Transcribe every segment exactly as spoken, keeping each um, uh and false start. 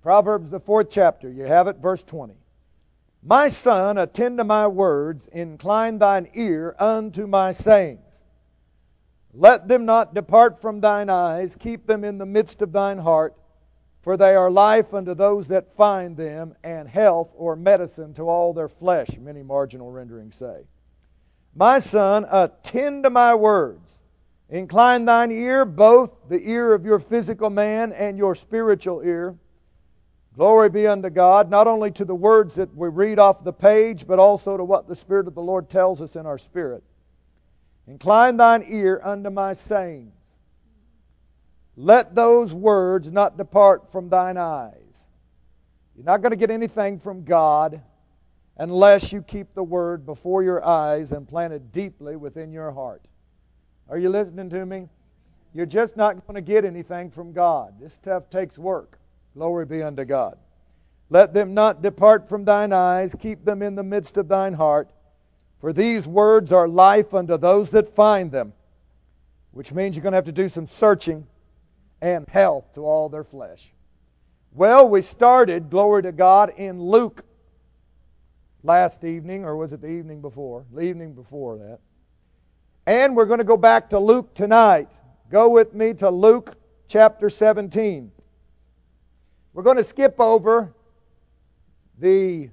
Proverbs, the fourth chapter. You have it, verse twenty. My son, attend to my words, incline thine ear unto my sayings. Let them not depart from thine eyes, keep them in the midst of thine heart, for they are life unto those that find them, and health or medicine to all their flesh, many marginal renderings say. My son, attend to my words. Incline thine ear, both the ear of your physical man and your spiritual ear. Glory be unto God, not only to the words that we read off the page, but also to what the Spirit of the Lord tells us in our spirit. Incline thine ear unto my sayings. Let those words not depart from thine eyes. You're not going to get anything from God unless you keep the Word before your eyes and plant it deeply within your heart. Are you listening to me? You're just not going to get anything from God. This stuff takes work. Glory be unto God. Let them not depart from thine eyes, keep them in the midst of thine heart. For these words are life unto those that find them, which means you're going to have to do some searching, and health to all their flesh. Well, we started, glory to God, in Luke last evening, or was it the evening before? The evening before that. And we're going to go back to Luke tonight. Go with me to Luke chapter seventeen. We're going to skip over the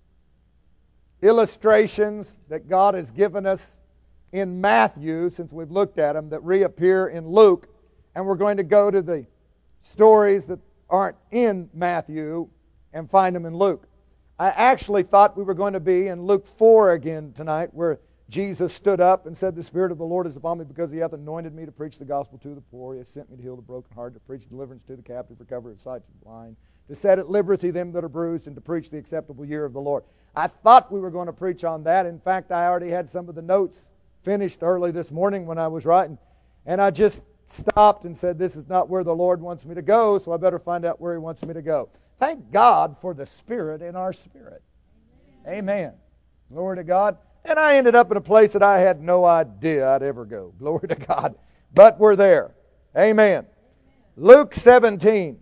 illustrations that God has given us in Matthew, since we've looked at them, that reappear in Luke. And we're going to go to the stories that aren't in Matthew and find them in Luke. I actually thought we were going to be in Luke four again tonight, where Jesus stood up and said, the Spirit of the Lord is upon me because He hath anointed me to preach the gospel to the poor. He hath sent me to heal the brokenhearted, to preach deliverance to the captive, recovery of sight to the blind, to set at liberty them that are bruised, and to preach the acceptable year of the Lord. I thought we were going to preach on that. In fact, I already had some of the notes finished early this morning when I was writing, and I just stopped and said, this is not where the Lord wants me to go, so I better find out where He wants me to go. Thank God for the Spirit in our spirit. Amen. Amen. Glory to God. And I ended up in a place that I had no idea I'd ever go. Glory to God. But we're there. Amen. Amen. Luke seventeen.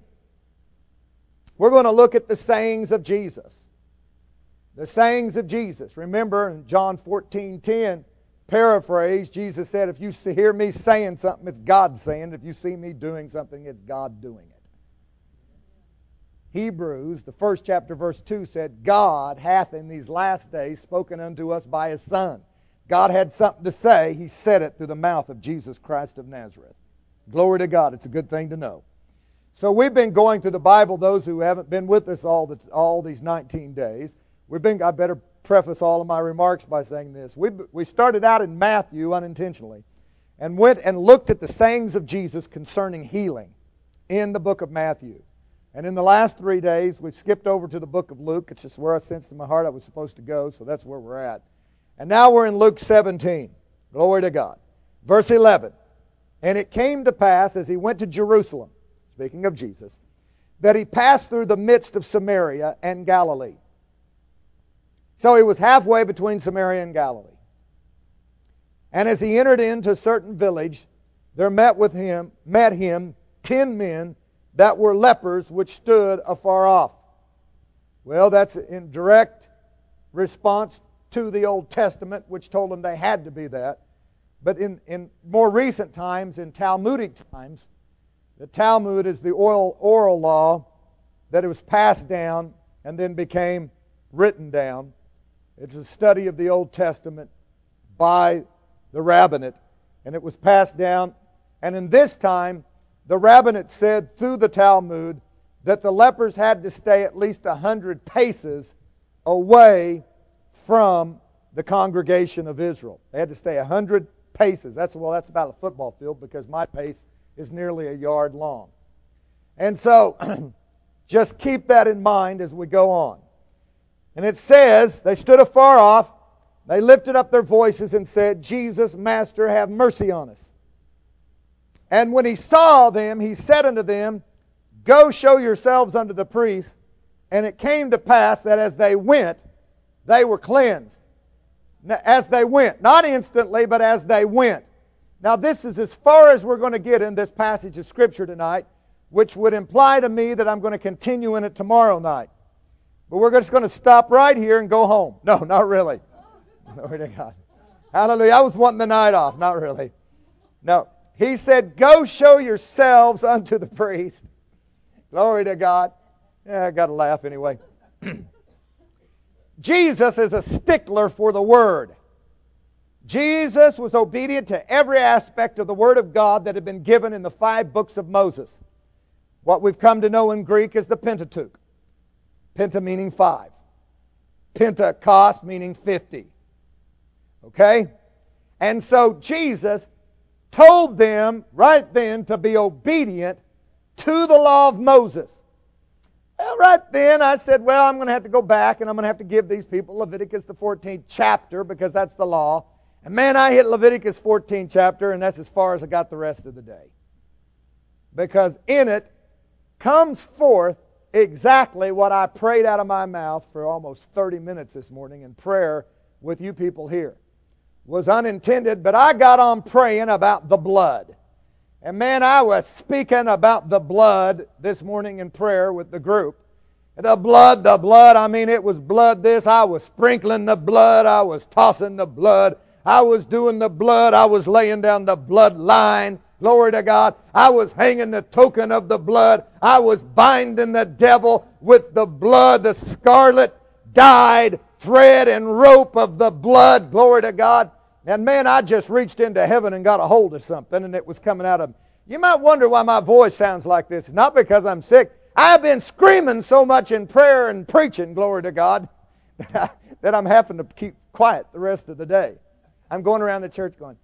We're going to look at the sayings of Jesus. The sayings of Jesus. Remember in John fourteen ten, paraphrase, Jesus said, if you hear me saying something, it's God saying it. If you see me doing something, it's God doing it. Hebrews, the first chapter, verse two said, God hath in these last days spoken unto us by His Son. God had something to say. He said it through the mouth of Jesus Christ of Nazareth. Glory to God. It's a good thing to know. So we've been going through the Bible, those who haven't been with us all, the, all these nineteen days. We've been, I better preface all of my remarks by saying this. We, we started out in Matthew unintentionally and went and looked at the sayings of Jesus concerning healing in the book of Matthew. And in the last three days, we skipped over to the book of Luke. It's just where I sensed in my heart I was supposed to go, so that's where we're at. And now we're in Luke seventeen. Glory to God. Verse eleven. And it came to pass, as He went to Jerusalem, speaking of Jesus, that He passed through the midst of Samaria and Galilee. So He was halfway between Samaria and Galilee. And as He entered into a certain village, there met with Him, met Him ten men that were lepers, which stood afar off. Well, that's in direct response to the Old Testament, which told them they had to be that. But in, in more recent times, in Talmudic times, the Talmud is the oral, oral law that it was passed down and then became written down. It's a study of the Old Testament by the rabbinate, and it was passed down. And in this time, the rabbinate said through the Talmud that the lepers had to stay at least a hundred paces away from the congregation of Israel. They had to stay a hundred paces. That's well, that's about a football field because my pace is nearly a yard long. And so, just keep that in mind as we go on. And it says, they stood afar off, they lifted up their voices and said, Jesus, Master, have mercy on us. And when He saw them, He said unto them, Go show yourselves unto the priests. And it came to pass that as they went, they were cleansed. As they went. Not instantly, but as they went. Now this is as far as we're going to get in this passage of Scripture tonight. which would imply to me that I'm going to continue in it tomorrow night. But we're just going to stop right here and go home. No, not really. Glory to God. Hallelujah. I was wanting the night off. Not really. No. He said, go show yourselves unto the priest. Glory to God. Yeah, I got to laugh anyway. Jesus is a stickler for the Word. Jesus was obedient to every aspect of the Word of God that had been given in the five books of Moses. What we've come to know in Greek is the Pentateuch. Penta meaning five. Pentecost meaning fifty. Okay? And so Jesus told them right then to be obedient to the law of Moses. Well, right then I said, well, I'm going to have to go back and I'm going to have to give these people Leviticus the fourteenth chapter because that's the law. And man, I hit Leviticus fourteenth chapter and that's as far as I got the rest of the day. Because in it comes forth exactly what I prayed out of my mouth for almost thirty minutes this morning in prayer with you people here. Was unintended, but I got on praying about the blood. And man, I was speaking about the blood this morning in prayer with the group. The blood, the blood, I mean it was blood this. I was sprinkling the blood. I was tossing the blood. I was doing the blood. I was laying down the blood line. Glory to God. I was hanging the token of the blood. I was binding the devil with the blood, the scarlet dyed thread and rope of the blood. Glory to God. And man, I just reached into heaven and got a hold of something and it was coming out of me. You might wonder why my voice sounds like this. It's not because I'm sick. I've been screaming so much in prayer and preaching, glory to God, that I'm having to keep quiet the rest of the day. I'm going around the church going,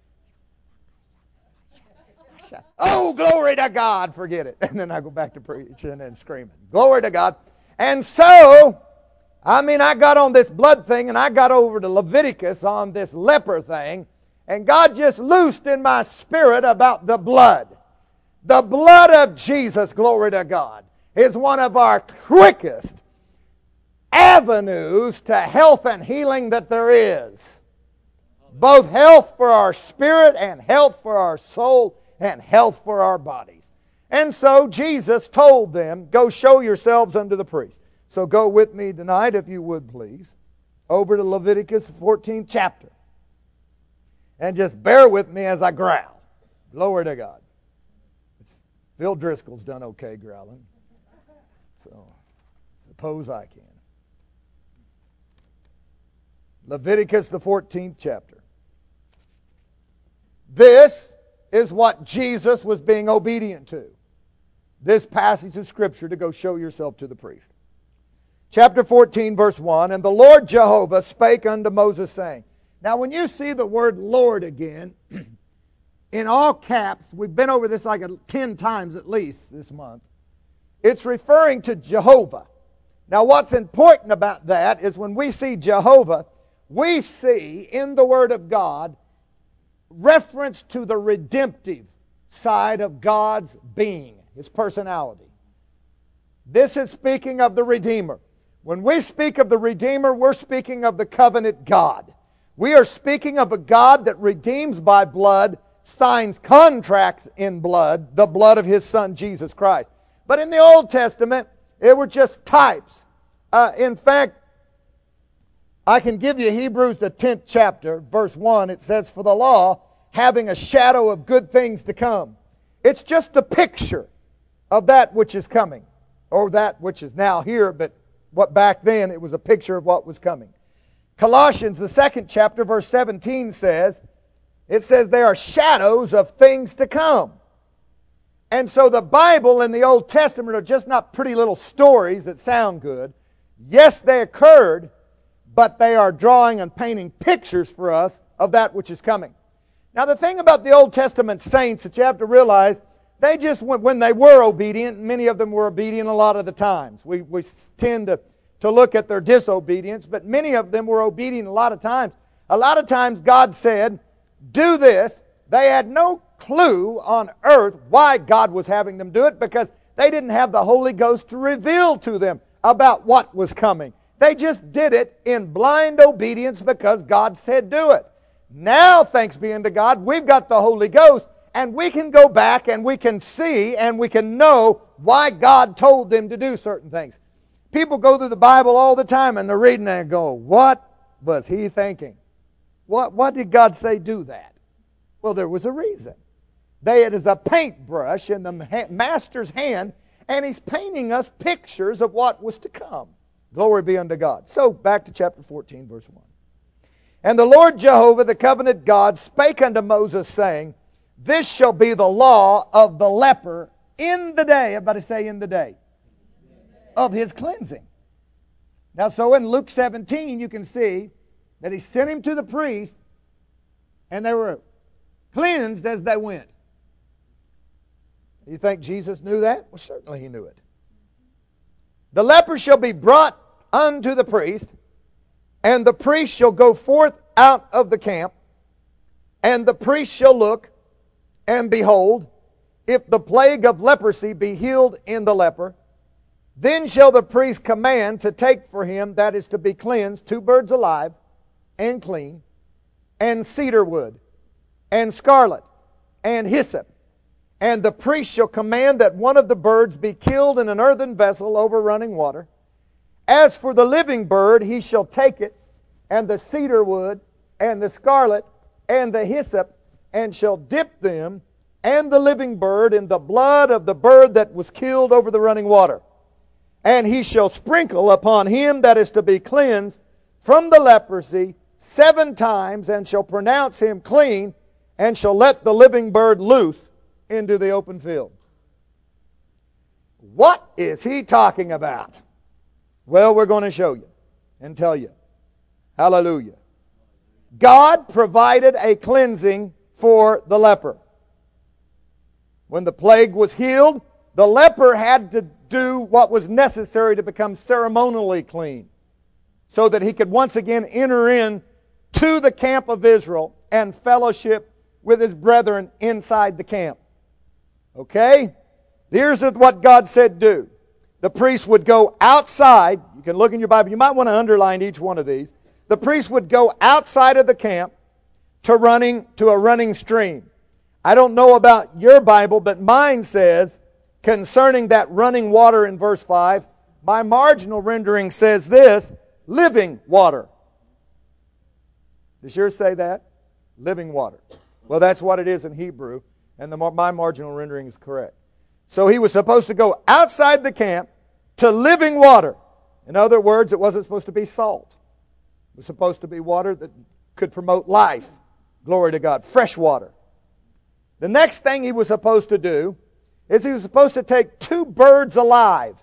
oh, glory to God, forget it. And then I go back to preaching and screaming. Glory to God. And so, I mean, I got on this blood thing and I got over to Leviticus on this leper thing. And God just loosed in my spirit about the blood. The blood of Jesus, glory to God, is one of our quickest avenues to health and healing that there is. Both health for our spirit and health for our soul and health for our bodies. And so Jesus told them, go show yourselves unto the priest. So go with me tonight, if you would please, over to Leviticus fourteenth chapter. And just bear with me as I growl. Glory to God. It's, Phil Driscoll's done okay growling. So suppose I can. Leviticus the fourteenth chapter. This is what Jesus was being obedient to. This passage of Scripture to go show yourself to the priest. Chapter fourteen, verse one, and the Lord Jehovah spake unto Moses, saying. Now when you see the word Lord again, in all caps, we've been over this like a, ten times at least this month, it's referring to Jehovah. Now what's important about that is when we see Jehovah, we see in the Word of God reference to the redemptive side of God's being, His personality. This is speaking of the Redeemer. When we speak of the Redeemer, we're speaking of the covenant God. We are speaking of a God that redeems by blood, signs contracts in blood, the blood of His Son, Jesus Christ. But in the Old Testament, it were just types. Uh, in fact, I can give you Hebrews the tenth chapter, verse one. It says, for the law, having a shadow of good things to come. It's just a picture of that which is coming, or that which is now here, but what back then it was a picture of what was coming. Colossians, the second chapter, verse seventeen says, it says they are shadows of things to come. And so the Bible and the Old Testament are just not pretty little stories that sound good. Yes, they occurred, but they are drawing and painting pictures for us of that which is coming. Now the thing about the Old Testament saints that you have to realize, they just, when they were obedient, many of them were obedient a lot of the times. We, we tend to, to look at their disobedience, but many of them were obedient a lot of times. A lot of times God said, do this. They had no clue on earth why God was having them do it because they didn't have the Holy Ghost to reveal to them about what was coming. They just did it in blind obedience because God said do it. Now, thanks be unto God, we've got the Holy Ghost, And we can go back and we can see and we can know why God told them to do certain things. People go through the Bible all the time and they're reading and go, what was he thinking? What, what did God say do that? Well, there was a reason. They, it is a paintbrush in the master's hand, and he's painting us pictures of what was to come. Glory be unto God. So, back to chapter fourteen, verse one. And the Lord Jehovah, the covenant God, spake unto Moses, saying, this shall be the law of the leper in the day, everybody say in the day, of his cleansing. Now, so in Luke seventeen, you can see that he sent him to the priest, and they were cleansed as they went. You think Jesus knew that? Well, certainly he knew it. The leper shall be brought unto the priest, and the priest shall go forth out of the camp, and the priest shall look, and behold, if the plague of leprosy be healed in the leper, then shall the priest command to take for him that is to be cleansed two birds alive and clean, and cedar wood, and scarlet, and hyssop. And the priest shall command that one of the birds be killed in an earthen vessel over running water. As for the living bird, he shall take it, and the cedar wood, and the scarlet, and the hyssop, and shall dip them, and the living bird, in the blood of the bird that was killed over the running water. And he shall sprinkle upon him that is to be cleansed from the leprosy seven times, and shall pronounce him clean, and shall let the living bird loose into the open field. What is he talking about? Well, we're going to show you and tell you. Hallelujah. God provided a cleansing for the leper. When the plague was healed, the leper had to do what was necessary to become ceremonially clean, so that he could once again enter in to the camp of Israel and fellowship with his brethren inside the camp. Okay? Here's what God said do. The priest would go outside. You can look in your Bible. You might want to underline each one of these. The priest would go outside of the camp to running to a running stream. I don't know about your Bible, but mine says, concerning that running water in verse five, my marginal rendering says this, living water. Does yours say that? Living water. Well, that's what it is in Hebrew, and the, my marginal rendering is correct. So he was supposed to go outside the camp to living water. In other words, it wasn't supposed to be salt. It was supposed to be water that could promote life. Glory to God. Fresh water. The next thing he was supposed to do is he was supposed to take two birds alive.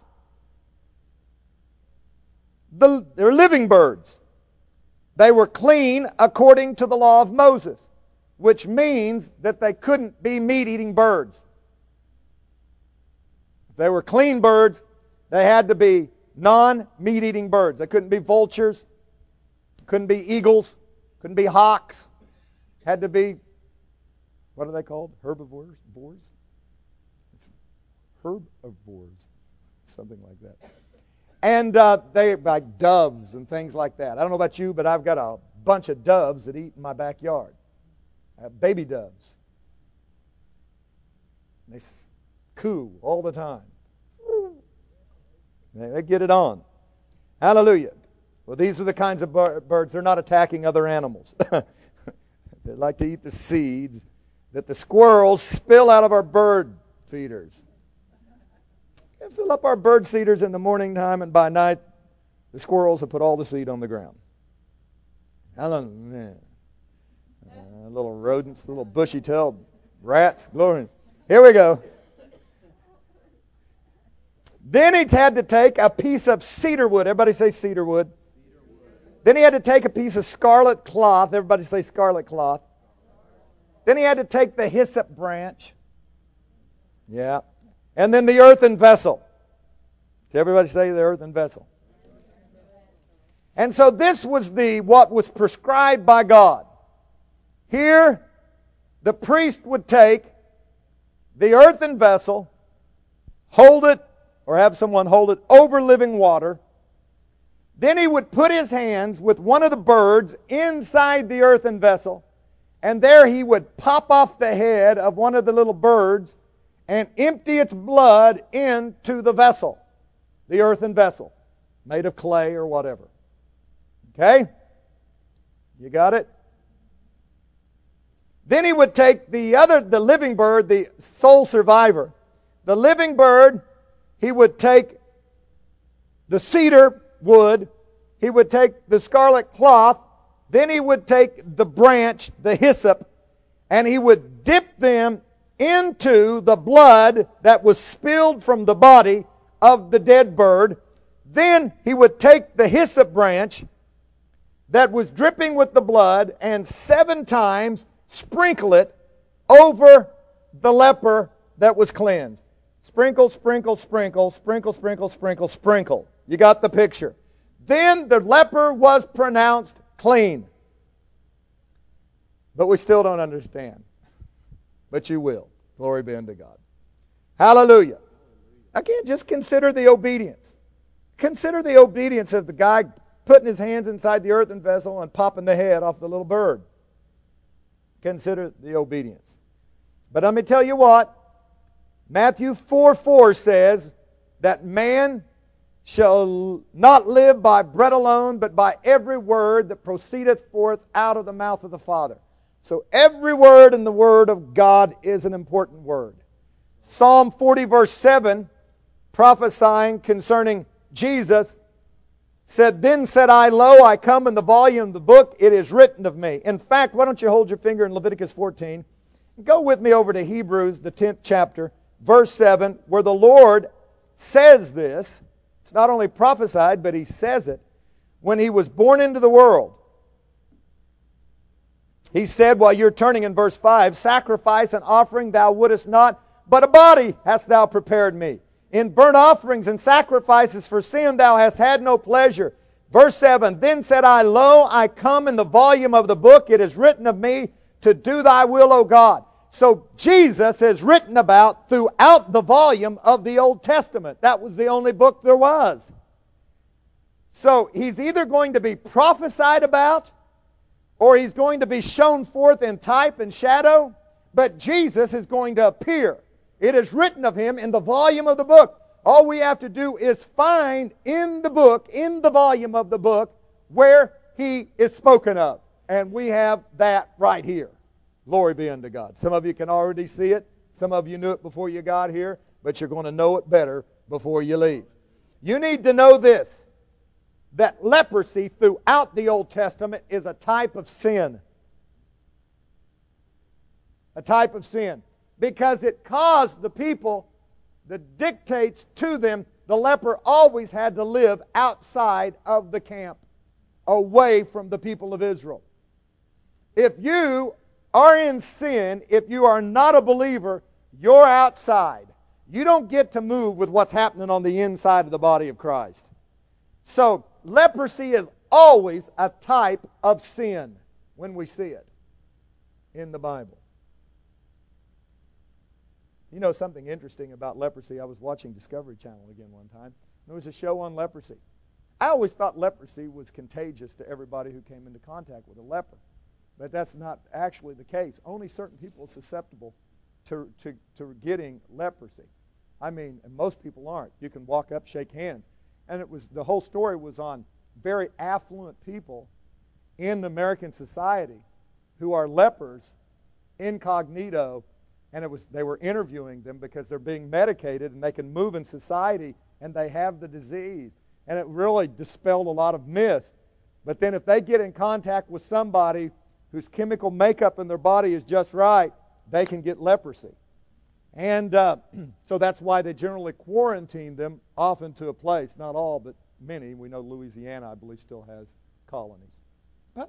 The, they're living birds. They were clean according to the law of Moses, which means that they couldn't be meat-eating birds. If they were clean birds, they had to be non-meat-eating birds. They couldn't be vultures, couldn't be eagles, couldn't be hawks. Had to be, what are they called? Herbivores? Boars? It's herbivores, something like that. And uh, they like doves and things like that. I don't know about you, but I've got a bunch of doves that eat in my backyard. I have baby doves. They coo all the time. They get it on. Hallelujah. Well, these are the kinds of birds. They're not attacking other animals. They like to eat the seeds that the squirrels spill out of our bird feeders. And fill up our bird feeders in the morning time, and by night, the squirrels have put all the seed on the ground. Hallelujah. Uh, little rodents, little bushy-tailed rats. Glory. Here we go. Then he had to take a piece of cedar wood. Everybody say cedar wood. Cedar wood. Then he had to take a piece of scarlet cloth. Everybody say scarlet cloth. Then he had to take the hyssop branch. Yeah. And then the earthen vessel. Did everybody say the earthen vessel? And so this was the what was prescribed by God. Here, the priest would take the earthen vessel, hold it, or have someone hold it over living water. Then he would put his hands with one of the birds inside the earthen vessel, And there he would pop off the head of one of the little birds and empty its blood into the vessel, the earthen vessel, made of clay or whatever. Okay? You got it? Then he would take the other, the living bird, the sole survivor. The living bird, he would take the cedar wood, he would take the scarlet cloth, then he would take the branch, the hyssop, and he would dip them into the blood that was spilled from the body of the dead bird. Then he would take the hyssop branch that was dripping with the blood and seven times sprinkle it over the leper that was cleansed. Sprinkle, sprinkle, sprinkle, sprinkle, sprinkle, sprinkle, sprinkle. You got the picture. Then the leper was pronounced clean. But we still don't understand. But you will. Glory be unto God. Hallelujah. Again, just consider the obedience. Consider the obedience of the guy putting his hands inside the earthen vessel and popping the head off the little bird. Consider the obedience. But let me tell you what. Matthew four four says that man shall not live by bread alone, but by every word that proceedeth forth out of the mouth of the Father. So every word in the Word of God is an important word. Psalm forty verse seven, prophesying concerning Jesus, said, Then said I, Lo, I come in the volume of the book, it is written of me. In fact, why don't you hold your finger in Leviticus fourteen, go with me over to Hebrews, the tenth chapter, verse seven, where the Lord says this. It's not only prophesied, but He says it. When He was born into the world, He said, while you're turning in verse five, Sacrifice and offering thou wouldest not, but a body hast thou prepared me. In burnt offerings and sacrifices for sin thou hast had no pleasure. Verse seven, Then said I, Lo, I come in the volume of the book, it is written of me, to do thy will, O God. So Jesus is written about throughout the volume of the Old Testament. That was the only book there was. So He's either going to be prophesied about, or He's going to be shown forth in type and shadow, but Jesus is going to appear. It is written of Him in the volume of the book. All we have to do is find in the book, in the volume of the book, where He is spoken of. And we have that right here. Glory be unto God. Some of you can already see it. Some of you knew it before you got here, but you're going to know it better before you leave. You need to know this, that leprosy throughout the Old Testament is a type of sin. A type of sin. Because it caused the people, the dictates to them, the leper always had to live outside of the camp, away from the people of Israel. If you are in sin, if you are not a believer, you're outside. You don't get to move with what's happening on the inside of the body of Christ. So, leprosy is always a type of sin when we see it in the Bible. You know something interesting about leprosy? I was watching Discovery Channel again one time. There was a show on leprosy. I always thought leprosy was contagious to everybody who came into contact with a leper. But that's not actually the case. Only certain people are susceptible to, to, to getting leprosy. I mean, and most people aren't. You can walk up, shake hands. And it was the whole story was on very affluent people in American society who are lepers, incognito, and it was they were interviewing them because they're being medicated and they can move in society and they have the disease. And it really dispelled a lot of myths. But then if they get in contact with somebody whose chemical makeup in their body is just right, they can get leprosy. And uh, so that's why they generally quarantine them often to a place. Not all, but many. We know Louisiana, I believe, still has colonies. But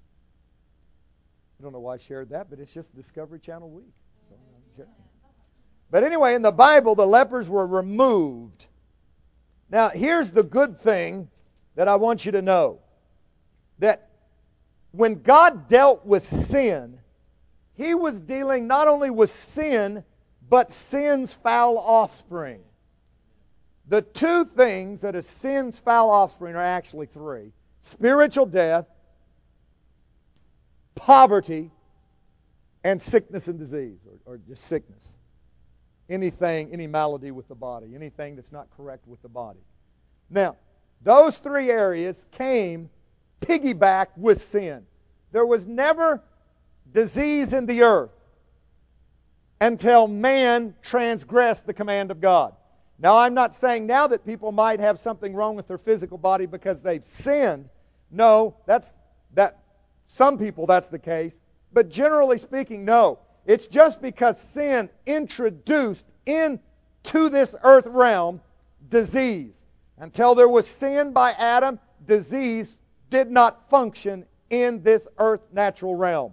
I don't know why I shared that, but it's just Discovery Channel week. So I'm sharing. But anyway, in the Bible, the lepers were removed. Now, here's the good thing that I want you to know. That when God dealt with sin, He was dealing not only with sin, but sin's foul offspring. The two things that is sin's foul offspring are actually three. Spiritual death, poverty, and sickness and disease, or, or just sickness. Anything, any malady with the body, anything that's not correct with the body. Now, those three areas came piggyback with sin. There was never disease in the earth until man transgressed the command of God. Now, I'm not saying now that people might have something wrong with their physical body because they've sinned. No, that's that. Some people that's the case. But generally speaking, no. It's just because sin introduced into this earth realm disease. Until there was sin by Adam, disease did not function in this earth natural realm.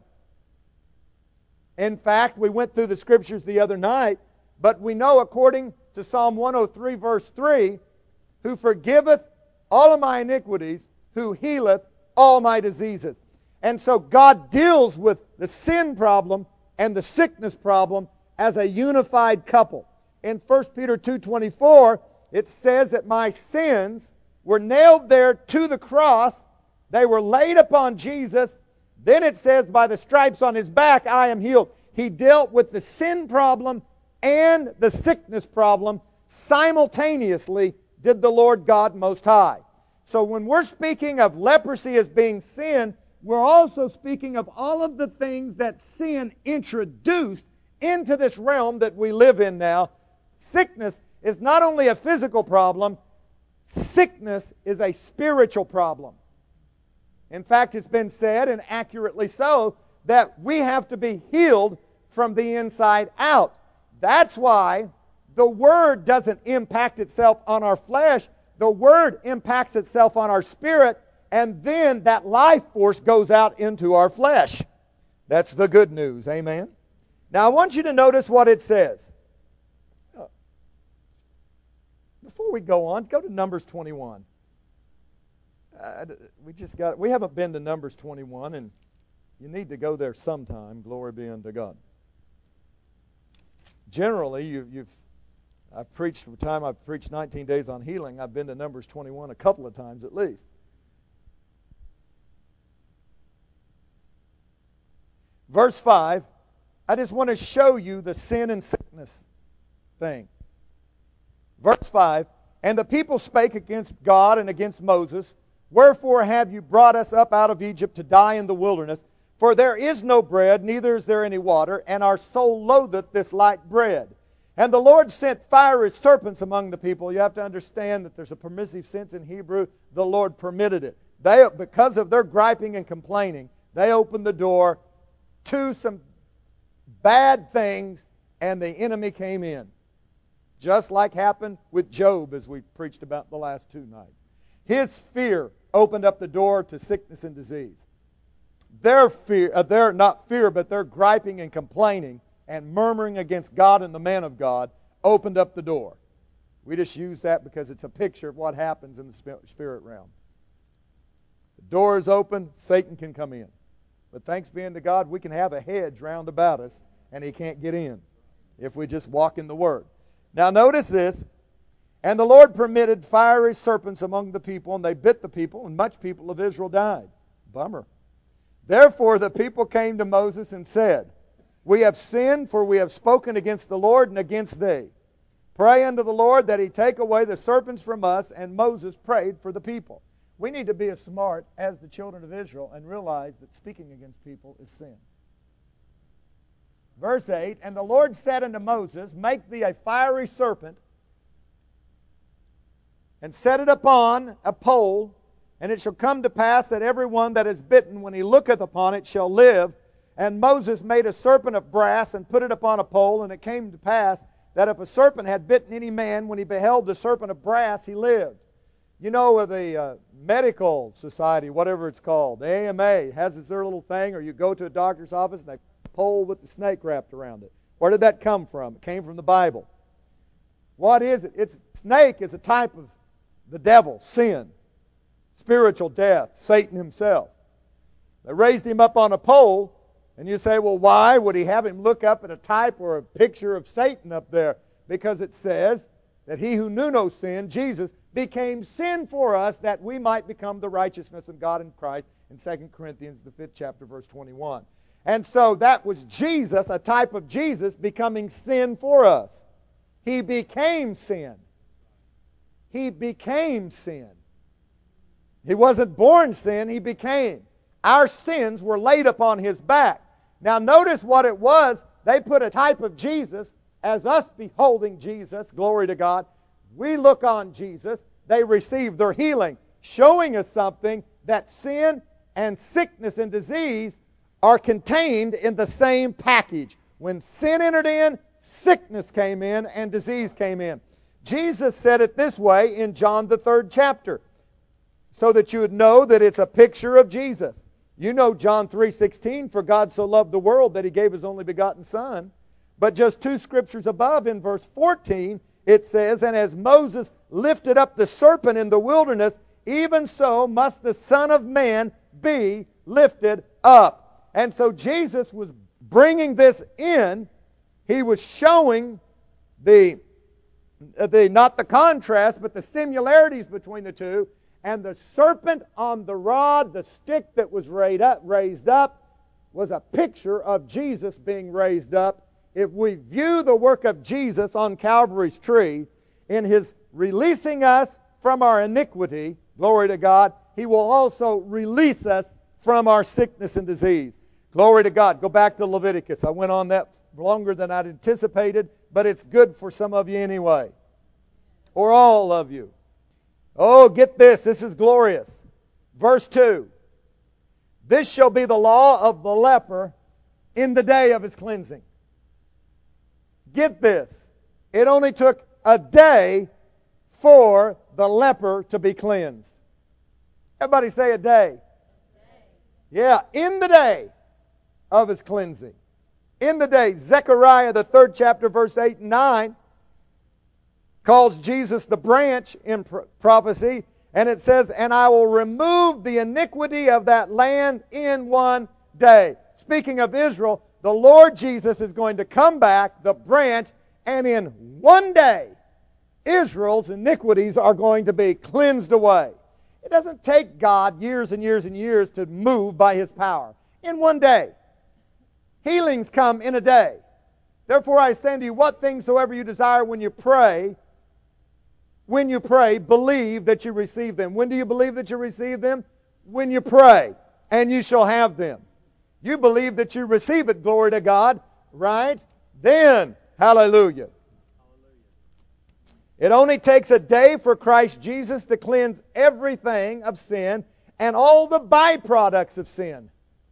In fact, we went through the scriptures the other night, but we know according to Psalm one oh three verse three, who forgiveth all of my iniquities, who healeth all my diseases. And so God deals with the sin problem and the sickness problem as a unified couple. In First Peter two twenty-four, it says that my sins were nailed there to the cross. They were laid upon Jesus. Then it says, by the stripes on His back, I am healed. He dealt with the sin problem and the sickness problem simultaneously, did the Lord God Most High. So when we're speaking of leprosy as being sin, we're also speaking of all of the things that sin introduced into this realm that we live in now. Sickness is not only a physical problem, sickness is a spiritual problem. In fact, it's been said, and accurately so, that we have to be healed from the inside out. That's why the Word doesn't impact itself on our flesh. The Word impacts itself on our spirit, and then that life force goes out into our flesh. That's the good news. Amen? Now, I want you to notice what it says. Before we go on, go to Numbers twenty-one. Uh, we just got. We haven't been to Numbers twenty-one, and you need to go there sometime. Glory be unto God. Generally, you, you've I've preached from the time I've preached nineteen days on healing. I've been to Numbers twenty-one a couple of times at least. Verse five. I just want to show you the sin and sickness thing. Verse five. And the people spake against God and against Moses. Wherefore have you brought us up out of Egypt to die in the wilderness? For there is no bread, neither is there any water, and our soul loatheth this light bread. And the Lord sent fiery serpents among the people. You have to understand that there's a permissive sense in Hebrew. The Lord permitted it. They, because of their griping and complaining, they opened the door to some bad things, and the enemy came in. Just like happened with Job, as we preached about the last two nights. His fear opened up the door to sickness and disease. Their fear, uh, their not fear, but their griping and complaining and murmuring against God and the man of God opened up the door. We just use that because it's a picture of what happens in the spirit realm. The door is open, Satan can come in. But thanks be unto God, we can have a hedge round about us, and he can't get in if we just walk in the Word. Now notice this. And the Lord permitted fiery serpents among the people, and they bit the people, and much people of Israel died. Bummer. Therefore the people came to Moses and said, We have sinned, for we have spoken against the Lord and against thee. Pray unto the Lord that he take away the serpents from us. And Moses prayed for the people. We need to be as smart as the children of Israel and realize that speaking against people is sin. Verse eight, And the Lord said unto Moses, Make thee a fiery serpent, and set it upon a pole, and it shall come to pass that every one that is bitten, when he looketh upon it, shall live. And Moses made a serpent of brass, and put it upon a pole, and it came to pass that if a serpent had bitten any man, when he beheld the serpent of brass, he lived. You know, the uh, medical society, whatever it's called, the A M A, has its their little thing, or you go to a doctor's office, and they pole with the snake wrapped around it. Where did that come from? It came from the Bible. What is it? It's snake is a type of the devil, sin, spiritual death, Satan himself. They raised him up on a pole, and you say, well, why would he have him look up at a type or a picture of Satan up there? Because it says that he who knew no sin, Jesus, became sin for us that we might become the righteousness of God in Christ in Second Corinthians, the fifth chapter, verse twenty-one. And so that was Jesus, a type of Jesus, becoming sin for us. He became sin. He became sin. He wasn't born sin, He became. Our sins were laid upon His back. Now notice what it was. They put a type of Jesus as us beholding Jesus, glory to God. We look on Jesus. They receive their healing, showing us something that sin and sickness and disease are contained in the same package. When sin entered in, sickness came in and disease came in. Jesus said it this way in John the third chapter, so that you would know that it's a picture of Jesus. You know John three sixteen, for God so loved the world that He gave His only begotten Son. But just two scriptures above, in verse fourteen, it says, and as Moses lifted up the serpent in the wilderness, even so must the Son of Man be lifted up. And so Jesus was bringing this in. He was showing the, the not the contrast, but the similarities between the two. And the serpent on the rod, the stick that was raised up, raised up, was a picture of Jesus being raised up. If we view the work of Jesus on Calvary's tree, in His releasing us from our iniquity, glory to God, He will also release us from our sickness and disease. Glory to God. Go back to Leviticus. I went on that longer than I'd anticipated, but it's good for some of you anyway, or all of you. Oh, get this. This is glorious. Verse two. This shall be the law of the leper in the day of his cleansing. Get this. It only took a day for the leper to be cleansed. Everybody say a day. Yeah, in the day of his cleansing. In the day. Zechariah, the third chapter, verse eight and nine, calls Jesus the branch in prophecy, and it says, and I will remove the iniquity of that land in one day. Speaking of Israel, the Lord Jesus is going to come back, the branch, and in one day, Israel's iniquities are going to be cleansed away. It doesn't take God years and years and years to move by His power. In one day. Healings come in a day. Therefore I say unto you, what things soever you desire when you pray, when you pray, believe that you receive them. When do you believe that you receive them? When you pray, and you shall have them. You believe that you receive it, glory to God, right? Then, hallelujah. It only takes a day for Christ Jesus to cleanse everything of sin and all the byproducts of sin.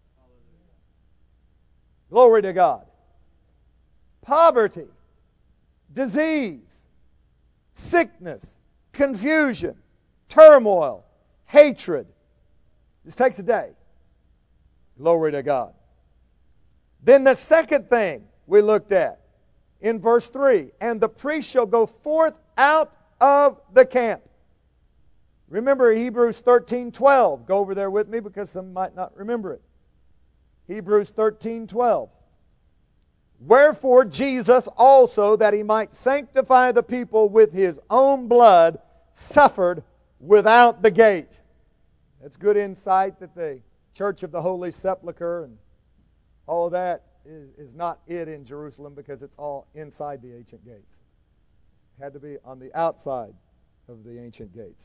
Glory to God. Poverty, disease, sickness, confusion, turmoil, hatred. This takes a day. Glory to God. Then the second thing we looked at in verse three, and the priest shall go forth out of the camp. Remember Hebrews thirteen twelve. Go over there with me because some might not remember it. Hebrews thirteen twelve. Wherefore Jesus also, that He might sanctify the people with His own blood, suffered without the gate. That's good insight that the Church of the Holy Sepulchre and all of that is, is not it in Jerusalem, because it's all inside the ancient gates. It had to be on the outside of the ancient gates.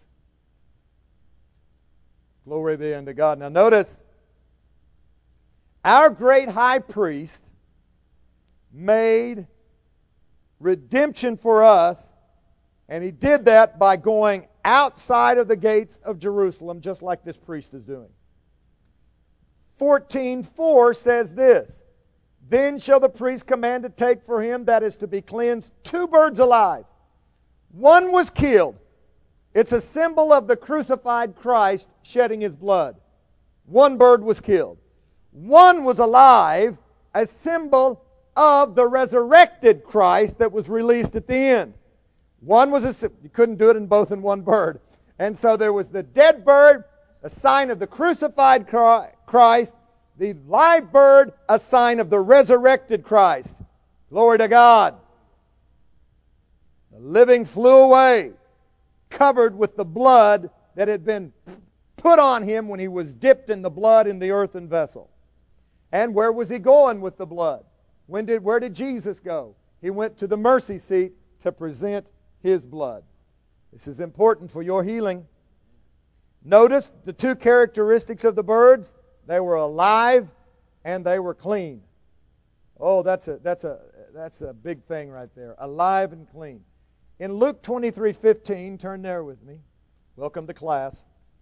Glory be unto God. Now notice, our great high priest made redemption for us, and He did that by going outside of the gates of Jerusalem, just like this priest is doing. fourteen four says this, then shall the priest command to take for him that is to be cleansed two birds alive. One was killed. It's a symbol of the crucified Christ shedding His blood. One bird was killed. One was alive, a symbol of the resurrected Christ that was released at the end. One was a, you couldn't do it in both in one bird. And so there was the dead bird, a sign of the crucified Christ, the live bird, a sign of the resurrected Christ. Glory to God. The living flew away, covered with the blood that had been put on Him when He was dipped in the blood in the earthen vessel. And where was he going with the blood? When did, where did Jesus go? He went to the mercy seat to present his blood. This is important for your healing. Notice the two characteristics of the birds. They were alive and they were clean. Oh, that's a, that's a, that's a big thing right there. Alive and clean. In Luke twenty-three fifteen, turn there with me. Welcome to class.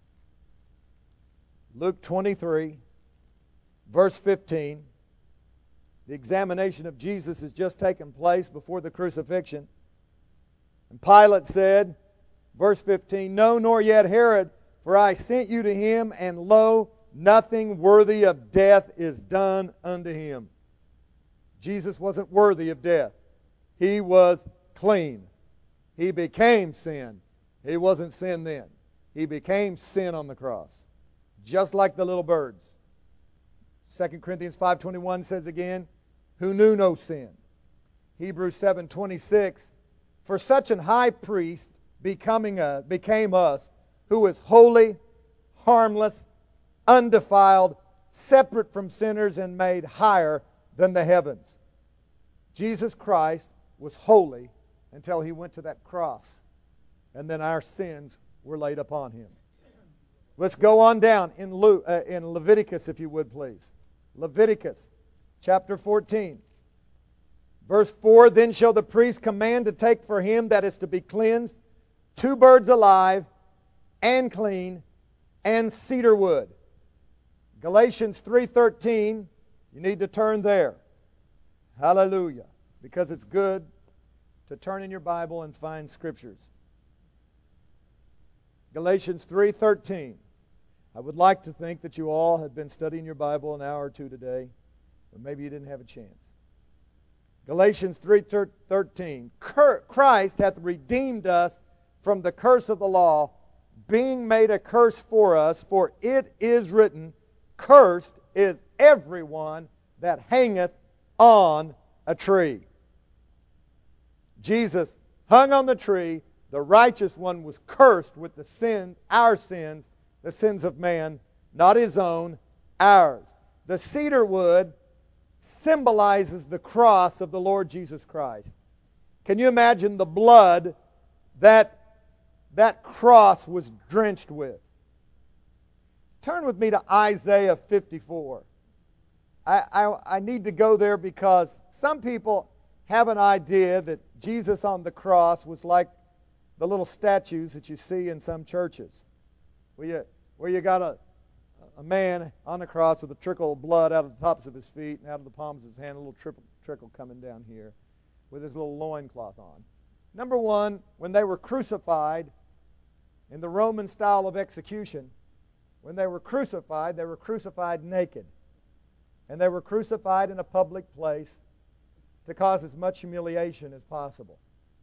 Luke twenty-three, verse fifteen. The examination of Jesus has just taken place before the crucifixion. And Pilate said, verse fifteen, "No, nor yet Herod, for I sent you to him, and lo, nothing worthy of death is done unto him." Jesus wasn't worthy of death. He was clean. He became sin. He wasn't sin then. He became sin on the cross, just like the little birds. Second Corinthians five twenty-one says again, "Who knew no sin." Hebrews seven twenty-six, "For such an high priest becoming a, became us, who is holy, harmless, undefiled, separate from sinners, and made higher than the heavens." Jesus Christ was holy until he went to that cross, and then our sins were laid upon him. Let's go on down in, Luke, uh, in Leviticus, if you would please. Leviticus chapter fourteen. Verse four, "Then shall the priest command to take for him that is to be cleansed two birds alive and clean and cedar wood." Galatians three thirteen, you need to turn there. Hallelujah. Because it's good to turn in your Bible and find scriptures. Galatians three thirteen. I would like to think that you all had been studying your Bible an hour or two today, but maybe you didn't have a chance. Galatians three thirteen. "Christ hath redeemed us from the curse of the law, being made a curse for us, for it is written, Cursed is everyone that hangeth on a tree." Jesus hung on the tree. The righteous one was cursed with the sins, our sins, the sins of man, not his own, ours. The cedar wood symbolizes the cross of the Lord Jesus Christ. Can you imagine the blood that that cross was drenched with? Turn with me to Isaiah fifty-four. I, I, I need to go there because some people have an idea that Jesus on the cross was like the little statues that you see in some churches, where you, where you got a, a man on the cross with a trickle of blood out of the tops of his feet and out of the palms of his hand, a little trickle, trickle coming down here with his little loincloth on. Number one, when they were crucified in the Roman style of execution, when they were crucified, they were crucified naked. And they were crucified in a public place to cause as much humiliation as possible.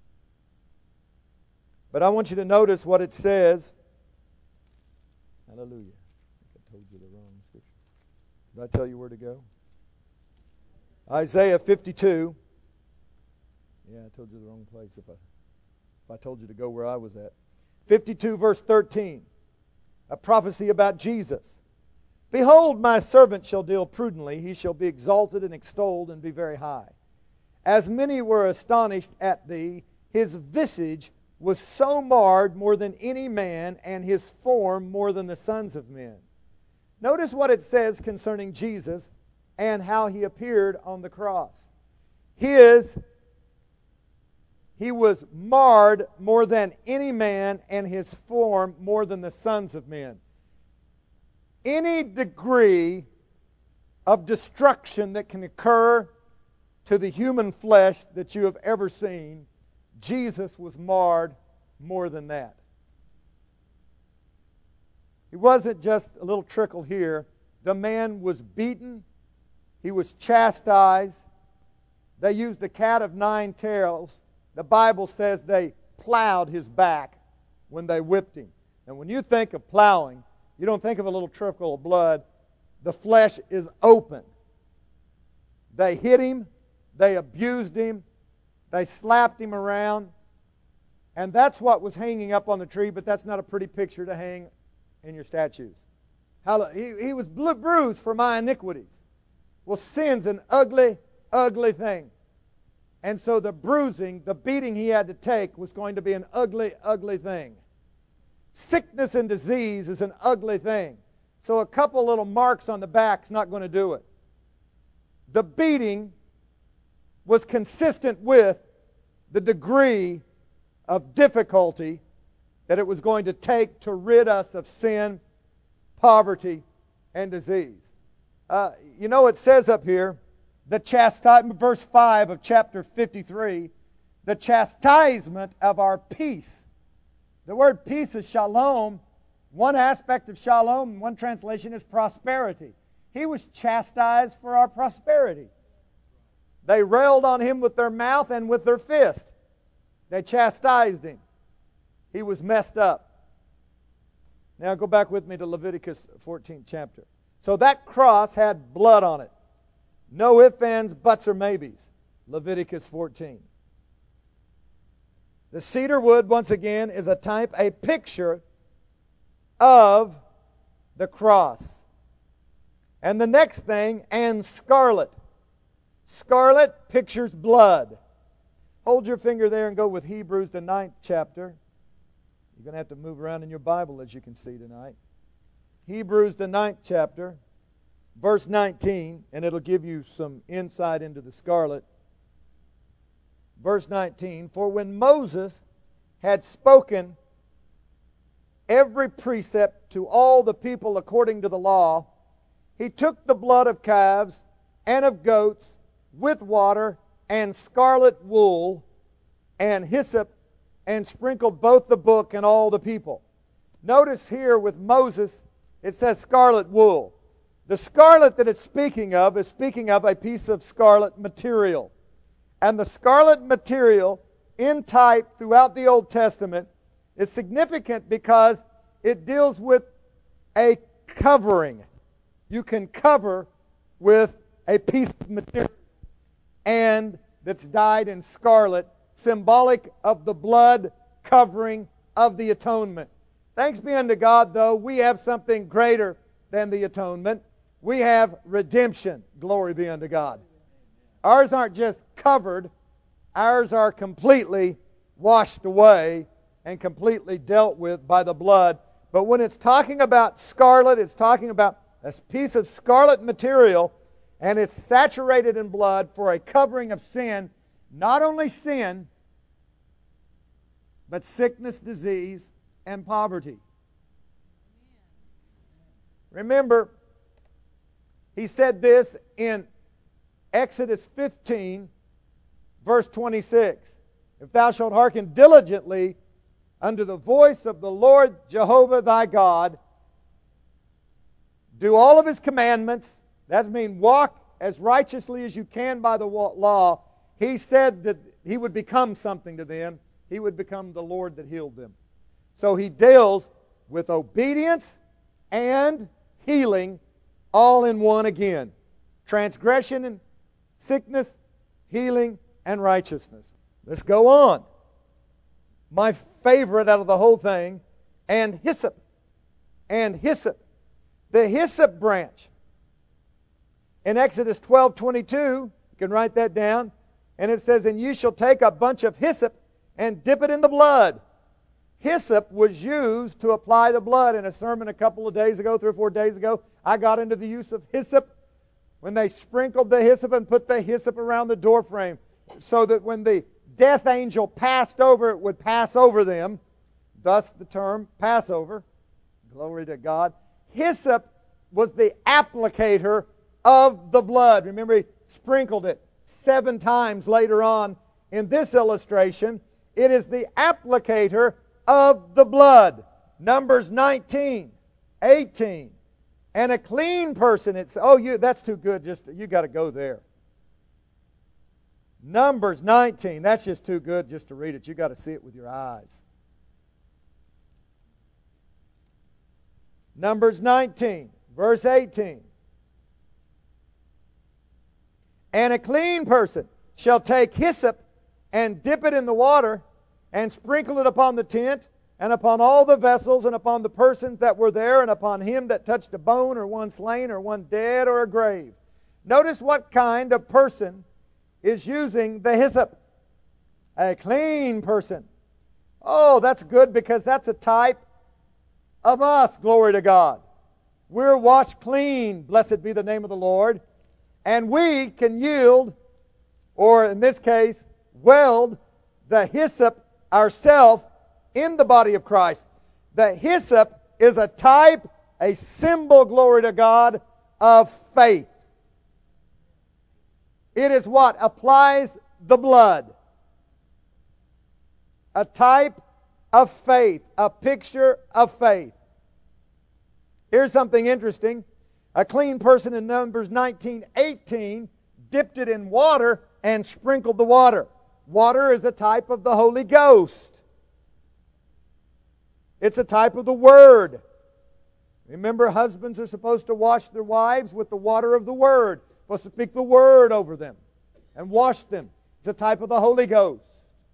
But I want you to notice what it says. Hallelujah. I think I told you the wrong scripture. Did I tell you where to go? Isaiah fifty-two. Yeah, I told you the wrong place if I, if I told you to go where I was at. fifty-two verse thirteen. A prophecy about Jesus. "Behold, my servant shall deal prudently. He shall be exalted and extolled and be very high. As many were astonished at thee, his visage was so marred more than any man, and his form more than the sons of men." Notice what it says concerning Jesus and how he appeared on the cross. His, he was marred more than any man, and his form more than the sons of men. Any degree of destruction that can occur to the human flesh that you have ever seen, Jesus was marred more than that. He wasn't just a little trickle here. The man was beaten. He was chastised. They used a cat of nine tails. The Bible says they plowed his back when they whipped him. And when you think of plowing, you don't think of a little trickle of blood. The flesh is open. They hit him. They abused him. They slapped him around. And that's what was hanging up on the tree, but that's not a pretty picture to hang in your statues. He, he was bruised for my iniquities. Well, sin's an ugly, ugly thing. And so the bruising, the beating he had to take was going to be an ugly, ugly thing. Sickness and disease is an ugly thing. So a couple little marks on the back is not going to do it. The beating was consistent with the degree of difficulty that it was going to take to rid us of sin, poverty, and disease. Uh, you know, it says up here, the chastisement, verse five of chapter fifty-three, the chastisement of our peace. The word peace is shalom. One aspect of shalom, one translation is prosperity. He was chastised for our prosperity. They railed on him with their mouth and with their fist. They chastised him. He was messed up. Now go back with me to Leviticus fourteenth chapter. So that cross had blood on it. No ifs, ands, buts, or maybes. Leviticus fourteen. The cedar wood, once again, is a type, a picture of the cross. And the next thing, and scarlet. Scarlet pictures blood. Hold your finger there and go with Hebrews, the ninth chapter. You're going to have to move around in your Bible, as you can see tonight. Hebrews, the ninth chapter, verse nineteen, and it'll give you some insight into the scarlet. Verse nineteen, for when Moses had spoken every precept to all the people according to the law, he took the blood of calves and of goats with water and scarlet wool and hyssop and sprinkled both the book and all the people. Notice here with Moses, it says scarlet wool. The scarlet that it's speaking of is speaking of a piece of scarlet material. And the scarlet material in type throughout the Old Testament is significant because it deals with a covering. You can cover with a piece of material and that's dyed in scarlet, symbolic of the blood covering of the atonement. Thanks be unto God, though, we have something greater than the atonement. We have redemption. Glory be unto God. Ours aren't just covered. Ours are completely washed away and completely dealt with by the blood. But when it's talking about scarlet, it's talking about a piece of scarlet material, and it's saturated in blood for a covering of sin. Not only sin, but sickness, disease, and poverty. Remember, he said this in Exodus fifteen, verse twenty-six. If thou shalt hearken diligently unto the voice of the Lord Jehovah thy God, do all of His commandments, that means walk as righteously as you can by the law. He said that He would become something to them. He would become the Lord that healed them. So He deals with obedience and healing all in one again. Transgression and sickness, healing, and righteousness. Let's go on. My favorite out of the whole thing, and hyssop. And hyssop. The hyssop branch. In Exodus twelve twenty-two, you can write that down, and it says, and you shall take a bunch of hyssop and dip it in the blood. Hyssop was used to apply the blood. In a sermon a couple of days ago, three or four days ago, I got into the use of hyssop when they sprinkled the hyssop and put the hyssop around the doorframe so that when the death angel passed over, it would pass over them. Thus the term Passover. Glory to God. Hyssop was the applicator of the blood. Remember, he sprinkled it seven times later on in this illustration. It is the applicator of the blood. Numbers nineteen, eighteen. And a clean person, it's, oh, you that's too good, just you got to go there. Numbers nineteen, that's just too good just to read it. You got to see it with your eyes. Numbers nineteen, verse eighteen. And a clean person shall take hyssop and dip it in the water and sprinkle it upon the tent and upon all the vessels and upon the persons that were there and upon him that touched a bone or one slain or one dead or a grave. Notice what kind of person is using the hyssop. A clean person. Oh, that's good because that's a type of us, glory to God. We're washed clean, blessed be the name of the Lord. And we can yield, or in this case, weld the hyssop ourselves in the body of Christ. The hyssop is a type, a symbol, glory to God, of faith. It is what applies the blood. A type of faith, a picture of faith. Here's something interesting. A clean person in Numbers nineteen eighteen dipped it in water and sprinkled the water. Water is a type of the Holy Ghost. It's a type of the Word. Remember, husbands are supposed to wash their wives with the water of the Word. Supposed to speak the Word over them and wash them. It's a type of the Holy Ghost.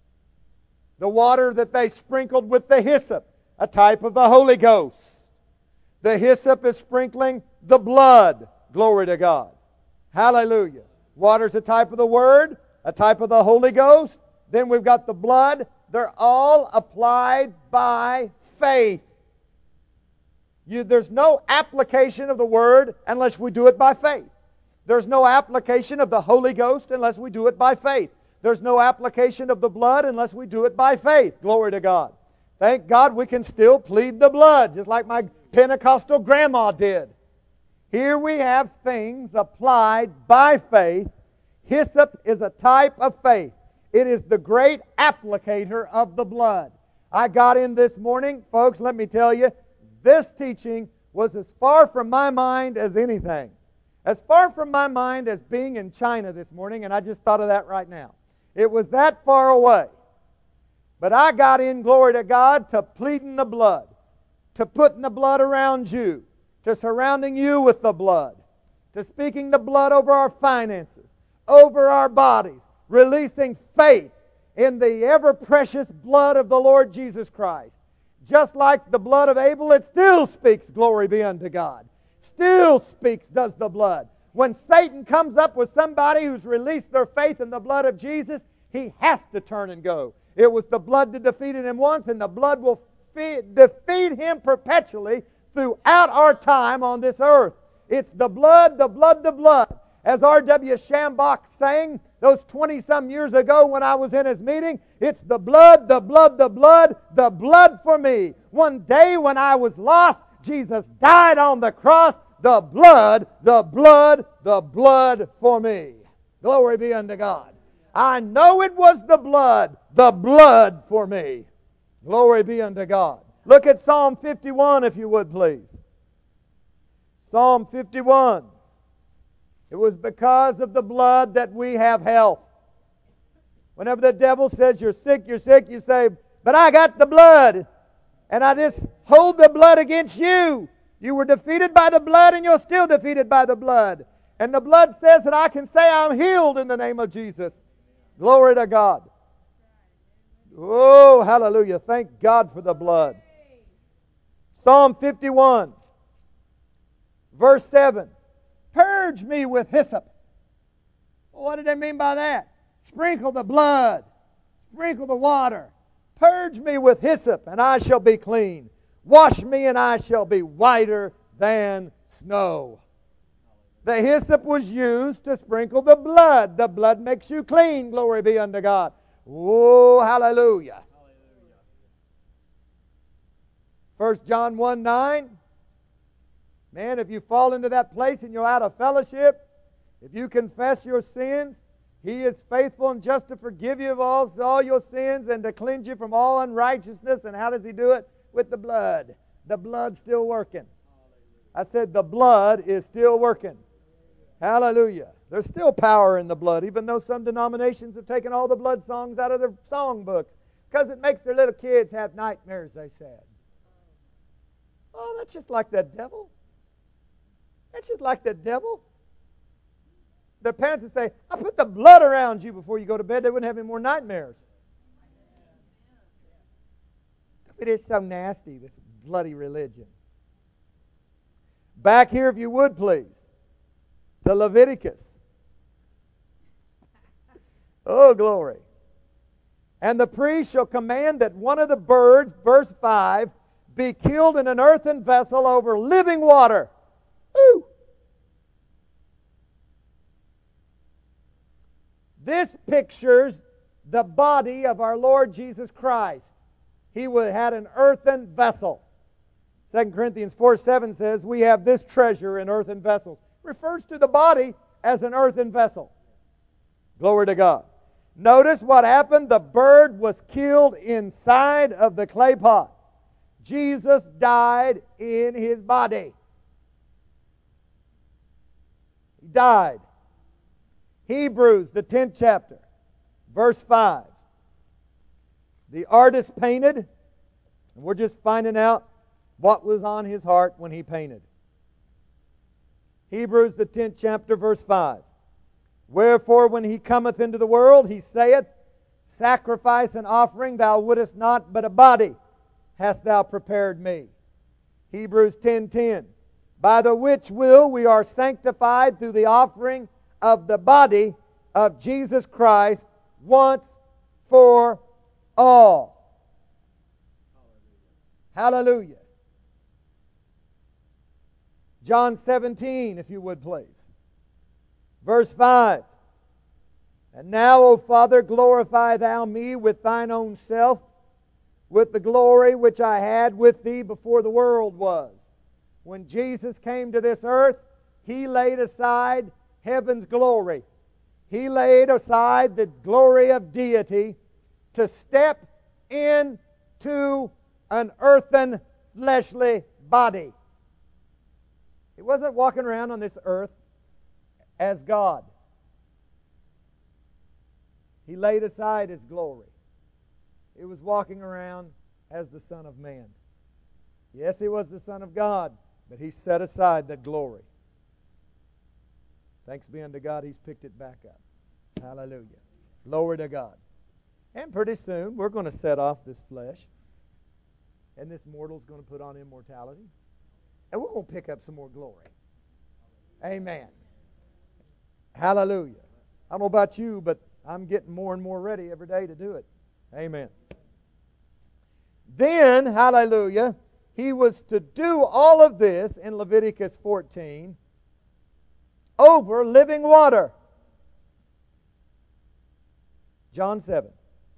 The water that they sprinkled with the hyssop, a type of the Holy Ghost. The hyssop is sprinkling the blood. Glory to God. Hallelujah. Water's a type of the Word, a type of the Holy Ghost. Then we've got the blood. They're all applied by faith. You, there's no application of the Word unless we do it by faith. There's no application of the Holy Ghost unless we do it by faith. There's no application of the blood unless we do it by faith. Glory to God. Thank God we can still plead the blood, just like my Pentecostal grandma did. Here we have things applied by faith. Hyssop is a type of faith. It is the great applicator of the blood. I got in this morning, folks, let me tell you, this teaching was as far from my mind as anything. As far from my mind as being in China this morning, and I just thought of that right now. It was that far away. But I got in, glory to God, to pleading the blood, to putting the blood around you, to surrounding you with the blood, to speaking the blood over our finances, over our bodies, releasing faith in the ever-precious blood of the Lord Jesus Christ. Just like the blood of Abel, it still speaks, glory be unto God. Still speaks, does the blood. When Satan comes up with somebody who's released their faith in the blood of Jesus, he has to turn and go. It was the blood that defeated him once, and the blood will fe- defeat him perpetually throughout our time on this earth. It's the blood, the blood, the blood. As R W Shambach sang those twenty-some years ago when I was in his meeting, it's the blood, the blood, the blood, the blood for me. One day when I was lost, Jesus died on the cross. The blood, the blood, the blood for me. Glory be unto God. I know it was the blood, the blood for me. Glory be unto God. Look at Psalm fifty-one if you would please. Psalm fifty-one. It was because of the blood that we have health. Whenever the devil says you're sick, you're sick, you say, but I got the blood. And I just hold the blood against you. You were defeated by the blood and you're still defeated by the blood. And the blood says that I can say I'm healed in the name of Jesus. Glory to God. Oh, hallelujah. Thank God for the blood. Psalm fifty-one, verse seven. Purge me with hyssop. Well, what did they mean by that? Sprinkle the blood. Sprinkle the water. Purge me with hyssop, and I shall be clean. Wash me, and I shall be whiter than snow. The hyssop was used to sprinkle the blood. The blood makes you clean. Glory be unto God. Oh, hallelujah. First John one nine. Man, if you fall into that place and you're out of fellowship, if you confess your sins, He is faithful and just to forgive you of all, all your sins and to cleanse you from all unrighteousness. And how does He do it? With the blood. The blood's still working. I said the blood is still working. Hallelujah. There's still power in the blood, even though some denominations have taken all the blood songs out of their songbooks because it makes their little kids have nightmares, they said. Oh, that's just like the devil. That's just like the devil. Their parents would say, I put the blood around you before you go to bed. They wouldn't have any more nightmares. It is so nasty, this bloody religion. Back here, if you would, please, to Leviticus. Oh, glory. And the priest shall command that one of the birds, verse five, be killed in an earthen vessel over living water. Ooh. This pictures the body of our Lord Jesus Christ. He had an earthen vessel. Second Corinthians four seven says, we have this treasure in earthen vessels. Refers to the body as an earthen vessel. Glory to God. Notice what happened. The bird was killed inside of the clay pot. Jesus died in His body. He died. Hebrews, the tenth chapter, verse five. The artist painted, and we're just finding out what was on his heart when he painted. Hebrews, the tenth chapter, verse five. Wherefore, when He cometh into the world, He saith, sacrifice and offering thou wouldest not, but a body hast thou prepared me. Hebrews ten ten. By the which will we are sanctified through the offering of the body of Jesus Christ once for all. Hallelujah. John seventeen, if you would please. Verse five. And now, O Father, glorify Thou me with Thine own self, with the glory which I had with Thee before the world was. When Jesus came to this earth, He laid aside heaven's glory. He laid aside the glory of deity to step into an earthen, fleshly body. He wasn't walking around on this earth as God. He laid aside His glory. He was walking around as the Son of Man. Yes, He was the Son of God, but He set aside that glory. Thanks be unto God, He's picked it back up. Hallelujah. Glory to God. And pretty soon, we're going to set off this flesh. And this mortal's going to put on immortality. And we're going to pick up some more glory. Amen. Hallelujah. I don't know about you, but I'm getting more and more ready every day to do it. Amen. Then, hallelujah, He was to do all of this in Leviticus fourteen over living water. John seven.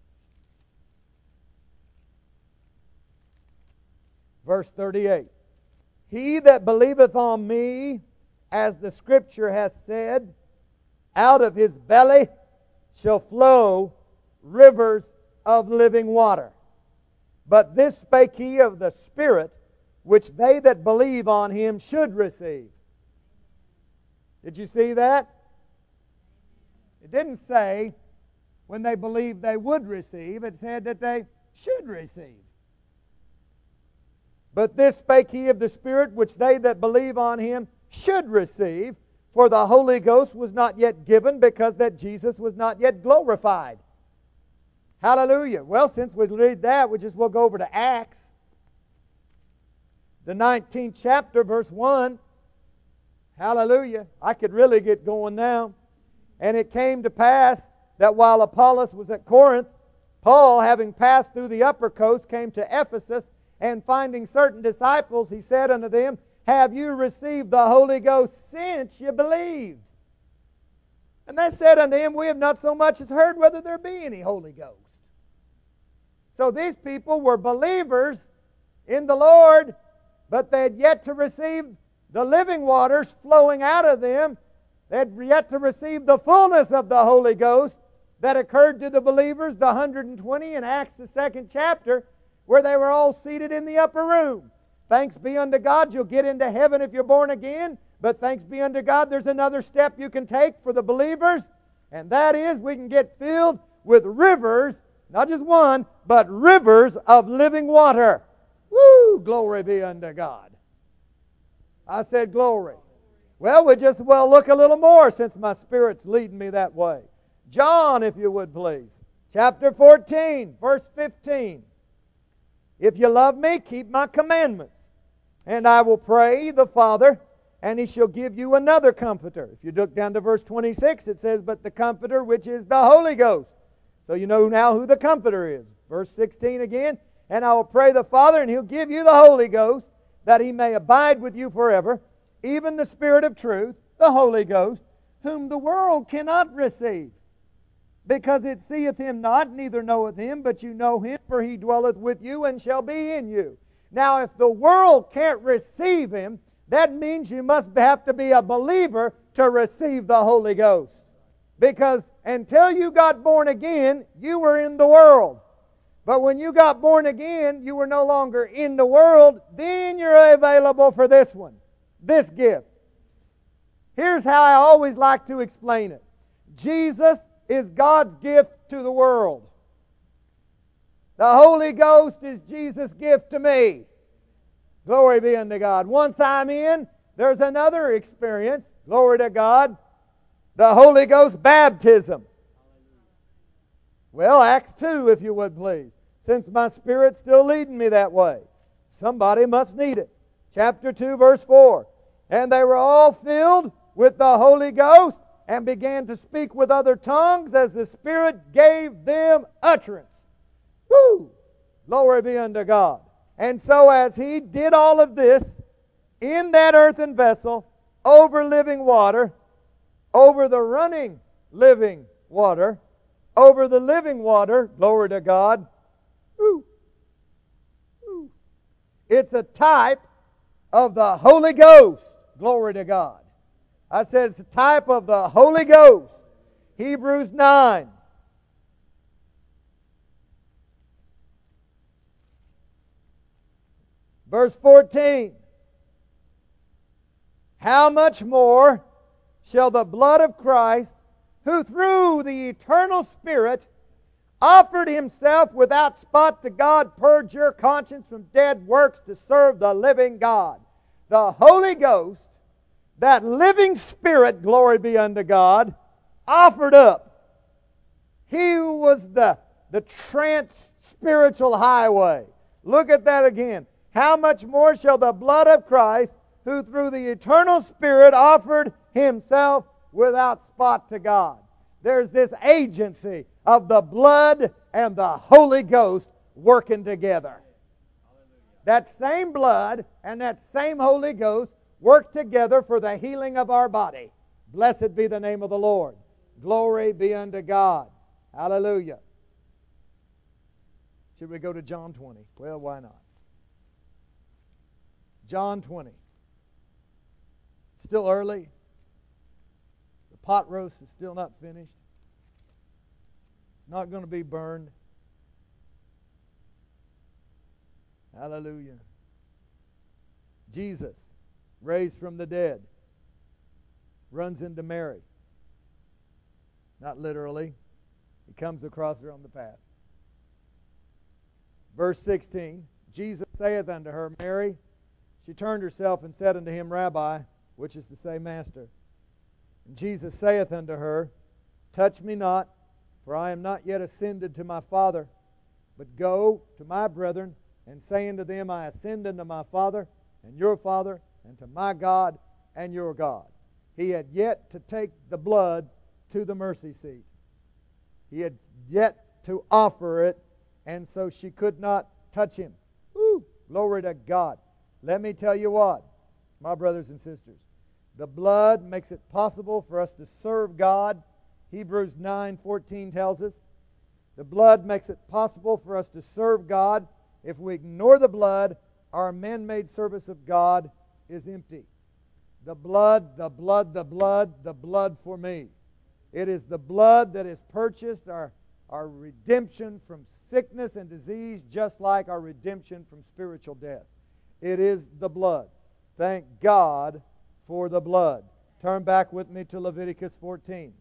Verse thirty-eight. He that believeth on me, as the Scripture hath said, out of his belly shall flow rivers of living water. But this spake He of the Spirit, which they that believe on Him should receive. Did you see that? It didn't say when they believed they would receive. It said that they should receive. But this spake He of the Spirit, which they that believe on Him should receive. For the Holy Ghost was not yet given, because that Jesus was not yet glorified. Hallelujah. Well, since we read that, we just will go over to Acts. The nineteenth chapter, verse one. Hallelujah. I could really get going now. And it came to pass that while Apollos was at Corinth, Paul, having passed through the upper coast, came to Ephesus, and finding certain disciples, he said unto them, have you received the Holy Ghost since you believed? And they said unto him, we have not so much as heard whether there be any Holy Ghost. So these people were believers in the Lord, but they had yet to receive the living waters flowing out of them. They had yet to receive the fullness of the Holy Ghost that occurred to the believers, the one hundred twenty in Acts, the second chapter, where they were all seated in the upper room. Thanks be unto God, you'll get into heaven if you're born again. But thanks be unto God, there's another step you can take for the believers. And that is, we can get filled with rivers, not just one, but rivers of living water. Woo! Glory be unto God. I said glory. Well, we just well look a little more since my Spirit's leading me that way. John, if you would please. Chapter fourteen, verse fifteen. If you love me, keep my commandments. And I will pray the Father, and He shall give you another Comforter. If you look down to verse twenty-six, it says, but the Comforter which is the Holy Ghost. So you know now who the Comforter is. Verse sixteen again, and I will pray the Father, and He'll give you the Holy Ghost, that He may abide with you forever, even the Spirit of truth, the Holy Ghost, whom the world cannot receive, because it seeth Him not, neither knoweth Him, but you know Him, for He dwelleth with you and shall be in you. Now, if the world can't receive Him, that means you must have to be a believer to receive the Holy Ghost. Because until you got born again, you were in the world. But when you got born again, you were no longer in the world. Then you're available for this one, this gift. Here's how I always like to explain it. Jesus is God's gift to the world. The Holy Ghost is Jesus' gift to me. Glory be unto God. Once I'm in, there's another experience. Glory to God. The Holy Ghost baptism. Well, Acts two, if you would please. Since my Spirit's still leading me that way. Somebody must need it. Chapter two, verse four. And they were all filled with the Holy Ghost and began to speak with other tongues as the Spirit gave them utterance. Woo! Glory be unto God. And so as He did all of this in that earthen vessel, over living water, over the running living water, over the living water, glory to God. Woo. Woo. It's a type of the Holy Ghost, glory to God. I said it's a type of the Holy Ghost. Hebrews nine. Verse fourteen. How much more shall the blood of Christ, who through the eternal Spirit offered Himself without spot to God, purge your conscience from dead works to serve the living God. The Holy Ghost, that living Spirit, glory be unto God, offered up. He was the, the trans-spiritual highway. Look at that again. How much more shall the blood of Christ, who through the eternal Spirit offered Himself without spot to God. There's this agency of the blood and the Holy Ghost working together. That same blood and that same Holy Ghost work together for the healing of our body. Blessed be the name of the Lord. Glory be unto God. Hallelujah. Should we go to John twenty? Well, why not? John twenty. Still early. The pot roast is still not finished. It's not going to be burned. Hallelujah. Jesus, raised from the dead, runs into Mary. Not literally. He comes across her on the path. Verse sixteen, Jesus saith unto her, Mary. She turned herself and said unto Him, Rabbi, which is to say, Master. And Jesus saith unto her, Touch me not, for I am not yet ascended to my Father, but go to my brethren, and say unto them, I ascend unto my Father, and your Father, and to my God, and your God. He had yet to take the blood to the mercy seat. He had yet to offer it, and so she could not touch Him. Woo! Glory to God. Let me tell you what, my brothers and sisters. The blood makes it possible for us to serve God. Hebrews nine fourteen tells us. The blood makes it possible for us to serve God. If we ignore the blood, our man-made service of God is empty. The blood, the blood, the blood, the blood for me. It is the blood that has purchased our, our redemption from sickness and disease, just like our redemption from spiritual death. It is the blood. Thank God for the blood. Turn back with me to Leviticus fourteen.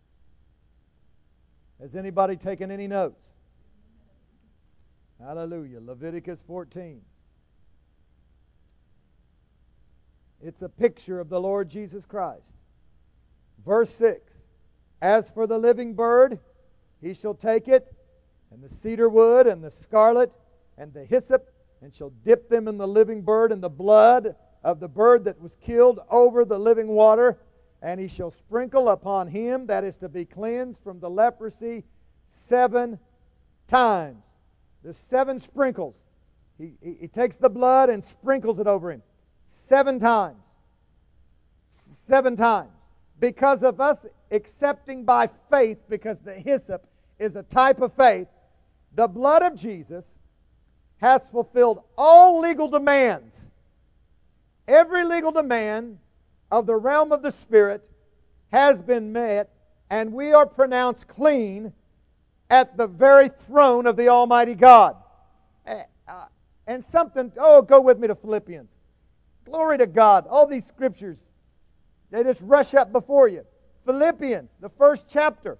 Has anybody taken any notes? Hallelujah. Leviticus fourteen. It's a picture of the Lord Jesus Christ. Verse six. As for the living bird, he shall take it, and the cedar wood, and the scarlet, and the hyssop, and shall dip them in the living bird in the blood of the bird that was killed over the living water, and he shall sprinkle upon him that is to be cleansed from the leprosy seven times. The seven sprinkles. He, he, he takes the blood and sprinkles it over him. Seven times. Seven times. Because of us accepting by faith, because the hyssop is a type of faith, the blood of Jesus has fulfilled all legal demands. Every legal demand of the realm of the Spirit has been met, and we are pronounced clean at the very throne of the Almighty God. And something, oh, go with me to Philippians. Glory to God. All these scriptures, they just rush up before you. Philippians, the first chapter.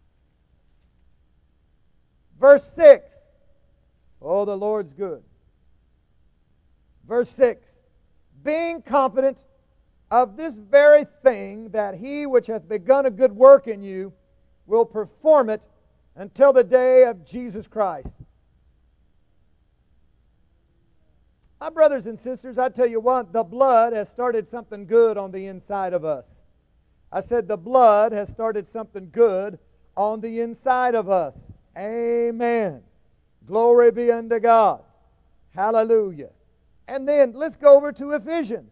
Verse six. Oh, the Lord's good. Verse six. Being confident of this very thing, that he which hath begun a good work in you will perform it until the day of Jesus Christ. My brothers and sisters, I tell you what, the blood has started something good on the inside of us. I said the blood has started something good on the inside of us. Amen. Glory be unto God. Hallelujah. And then let's go over to Ephesians.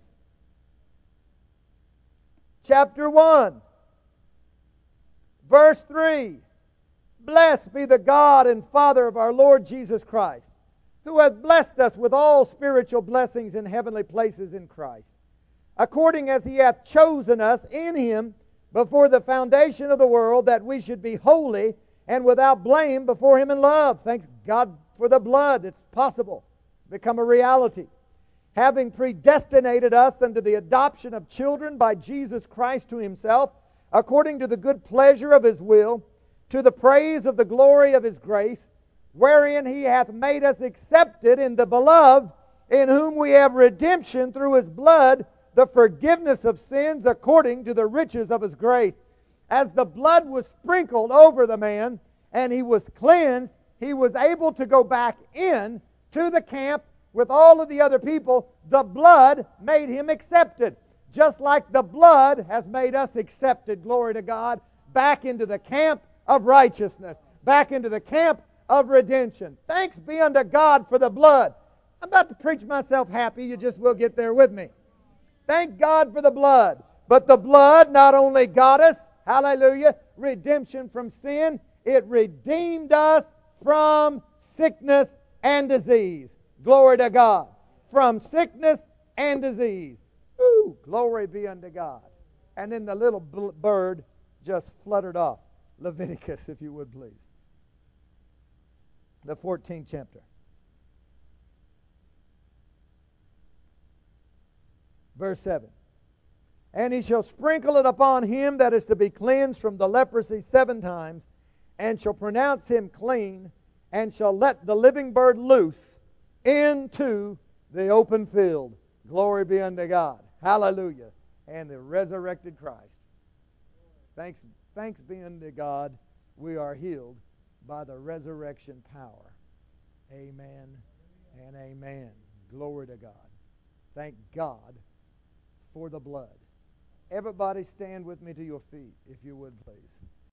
Chapter one. Verse three. Blessed be the God and Father of our Lord Jesus Christ, who hath blessed us with all spiritual blessings in heavenly places in Christ, according as He hath chosen us in Him before the foundation of the world, that we should be holy and without blame before Him in love. Thanks God for the blood. It's possible. It's become a reality. Having predestinated us unto the adoption of children by Jesus Christ to Himself, according to the good pleasure of His will, to the praise of the glory of His grace, wherein He hath made us accepted in the Beloved, in whom we have redemption through His blood, the forgiveness of sins according to the riches of His grace. As the blood was sprinkled over the man, and he was cleansed, he was able to go back in to the camp with all of the other people. The blood made him accepted. Just like the blood has made us accepted, glory to God, back into the camp of righteousness, back into the camp of redemption. Thanks be unto God for the blood. I'm about to preach myself happy. You just will get there with me. Thank God for the blood. But the blood not only got us, hallelujah, redemption from sin, it redeemed us from sickness and disease. Glory to God. From sickness and disease. Ooh, glory be unto God. And then the little bird just fluttered off. Leviticus, if you would please. The fourteenth chapter. Verse seven. And he shall sprinkle it upon him that is to be cleansed from the leprosy seven times, and shall pronounce him clean, and shall let the living bird loose into the open field. Glory be unto God. Hallelujah. And the resurrected Christ. Thanks, thanks be unto God, we are healed by the resurrection power. Amen and amen. Glory to God. Thank God for the blood. Everybody stand with me to your feet, if you would please.